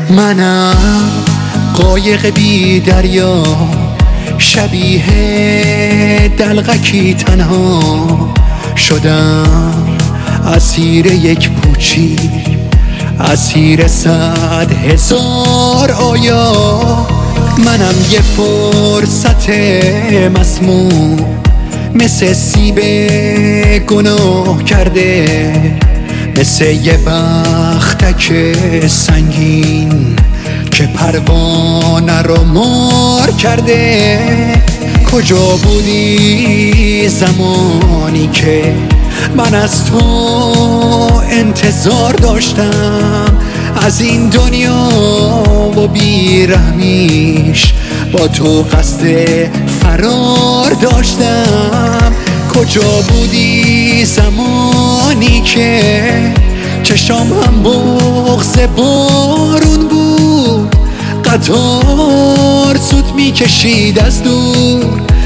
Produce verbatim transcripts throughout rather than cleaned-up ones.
منم قایق بی دریا، شبیه دلغکی تنها شدم، اسیر یک پوچی، اسیر صد هزار آیا. منم یه فرصت مسموم، مثل سیب گناه کرده، مثل یه بختک سنگین که پروانه رو مار کرده. کجا بودی زمانی که من از تو انتظار داشتم، از این دنیا و بیرحمیش با تو قصد فرار داشتم. کجا بودی زمانی که چشام هم بغض بارون بود، قطار سوت میکشید از دور،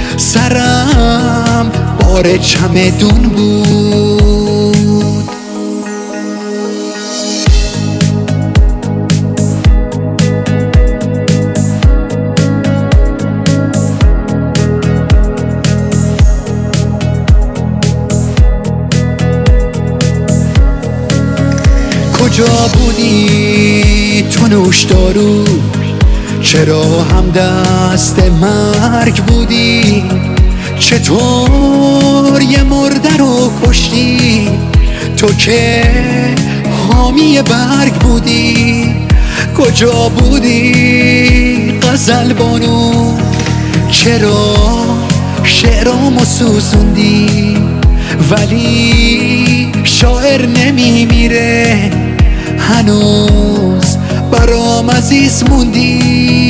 سرم بار چمدون بود. کجا بودی تو نوشدارو، چرا هم دست مرگ بودی؟ چطور یه مرده رو کشتی تو که حامی برگ بودی؟ کجا بودی غزل بانو، چرا شعرامو سوزوندی؟ ولی شاعر نمیمیره، هنوز برام عزیز موندی.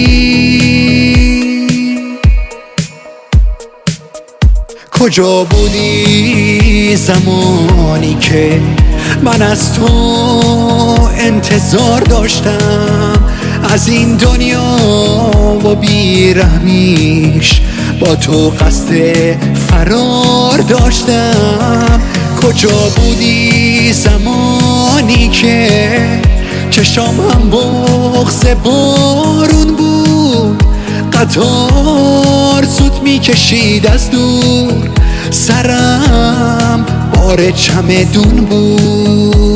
کجا بودی زمانی که من از تو انتظار داشتم، از این دنیا و بیرحمیش با تو قصد فرار داشتم. کجا بودی زمانی که چشام هم بغض بارون بود، قطار سوت میکشید از دور، سرم بار چمدون بود.